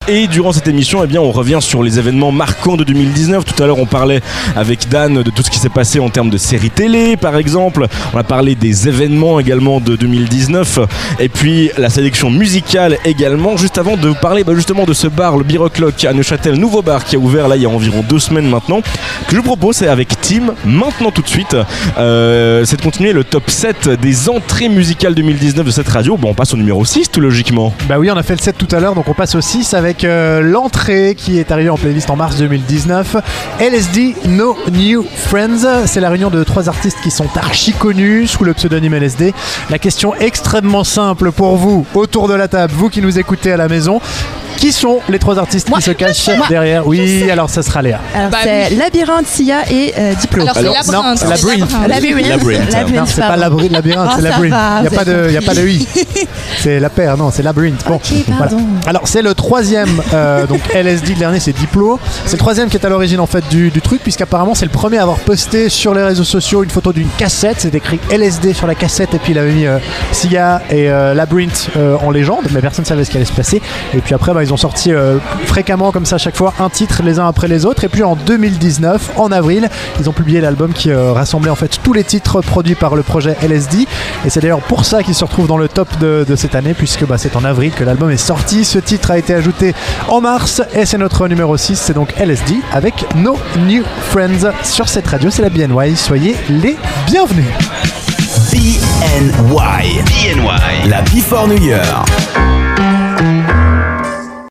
Et durant cette émission, on revient sur les événements marquants de 2019. Tout à l'heure, on parlait avec Dan de tout ce qui s'est passé en termes de séries télé, par exemple. On a parlé des événements également de 2019. Et puis, la sélection musicale également. Juste avant de vous parler justement de ce bar, le Beer O'Clock à Neuchâtel, nouveau bar qui a ouvert là il y a environ 2 semaines maintenant. Que je vous propose, c'est avec Tim, maintenant tout de suite, c'est de continuer le top 7 des entrées musicales 2019 de cette radio. On passe au numéro 6 tout logiquement. Bah oui, on a fait le 7 tout à l'heure, donc on passe au 6 avec l'entrée qui est arrivée en playlist en mars 2019. LSD No New Friends. C'est la réunion de 3 artistes qui sont archi connus sous le pseudonyme LSD. La question extrêmement simple pour vous, autour de la table, vous qui nous écoutez à la maison. Qui sont les 3 artistes qui se cachent derrière? Oui, alors ça sera Léa. Alors c'est Labyrinthe, Sia et Diplo. Alors c'est Labyrinthe. Labyrinthe. Non, c'est pas Labyrinthe, c'est Labyrinthe. Il n'y a pas de I. C'est la paire, non, c'est Labyrinthe. Bon, okay, voilà. Alors c'est le 3e, donc LSD, le dernier c'est Diplo. C'est le 3e qui est à l'origine en fait du truc, puisqu'apparemment c'est le premier à avoir posté sur les réseaux sociaux une photo d'une cassette. C'est écrit LSD sur la cassette, et puis il avait mis Sia et Labyrinthe en légende, mais personne ne savait ce qui allait se passer. Et puis après, ils ont sorti fréquemment comme ça à chaque fois un titre les uns après les autres. Et puis en 2019, en avril, ils ont publié l'album qui rassemblait en fait tous les titres produits par le projet LSD. Et c'est d'ailleurs pour ça qu'il se retrouve dans le top de cette année, puisque c'est en avril que l'album est sorti. Ce titre a été ajouté en mars et c'est notre numéro 6. C'est donc LSD avec No New Friends sur cette radio. C'est la BNY. Soyez les bienvenus. BNY, la Before New Year.